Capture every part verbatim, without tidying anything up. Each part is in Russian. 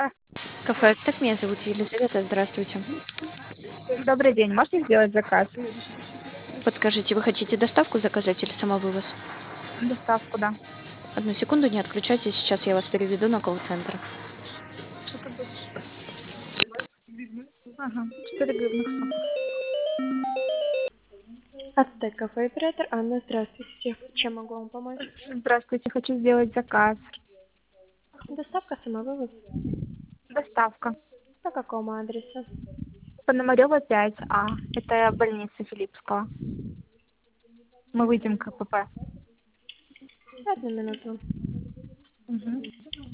Кафе «Актив», меня зовут Елизавета, здравствуйте. Добрый день, можно сделать заказ? Подскажите, вы хотите доставку заказать или самовывоз? Доставку, да. Одну секунду, не отключайтесь, сейчас я вас переведу на колл-центр. Что ты будешь? Ага, четыре гривны. Ацтек кафе, оператор Анна, здравствуйте. Чем могу вам помочь? Здравствуйте, хочу сделать заказ. Доставка, самовывоз. Доставка. По какому адресу? Пономарева пять А. Это больница Филиппского. Мы выйдем к КПП. Одну минуту. Угу.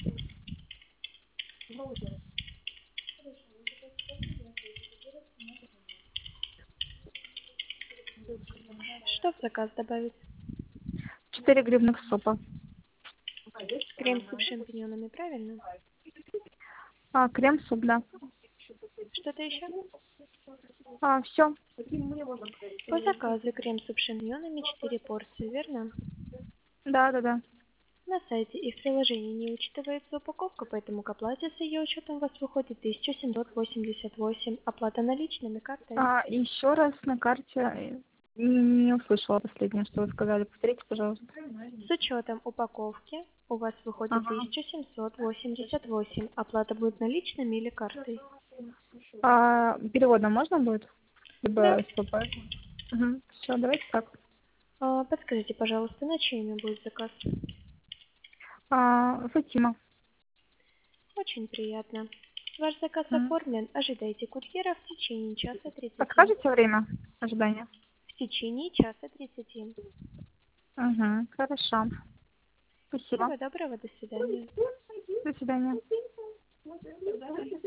Что в заказ добавить? четыре гривных супа. Крем-суп с шампиньонами, правильно? А, крем-суп, да. Что-то еще? А, все. По заказу крем-суп с шампиньонами четыре порции, верно? Да, да, да. На сайте и в приложении не учитывается упаковка, поэтому к оплате с ее учетом у вас выходит тысяча семьсот восемьдесят восемь. Оплата наличными, картой. А, еще раз на карте э, не услышала последнее, что вы сказали. Повторите, пожалуйста. С учетом упаковки у вас выходит Ага. тысяча семьсот восемьдесят восемь. Оплата будет наличными или картой? А, переводом можно будет? Да. Либо СПП? Угу. Все, давайте так. А, подскажите, пожалуйста, на чье имя будет заказ? А, Фатима. Очень приятно. Ваш заказ М. оформлен. Ожидайте курьера в течение часа тридцати. Подскажете время ожидания? В течение часа тридцати. Угу. Хорошо. Спасибо. Всего доброго, до свидания. До свидания.